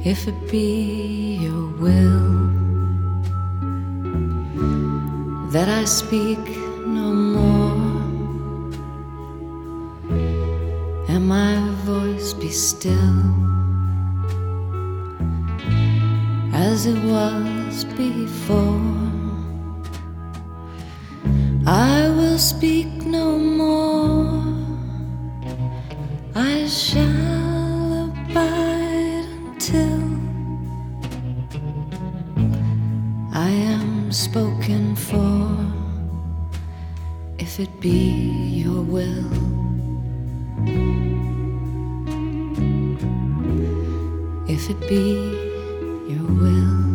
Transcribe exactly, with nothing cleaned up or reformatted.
If it be your will that I speak no more, and my voice be still as it was before, I will speak no more. I shall abide until I am spoken for. If it be your will, if it be your will.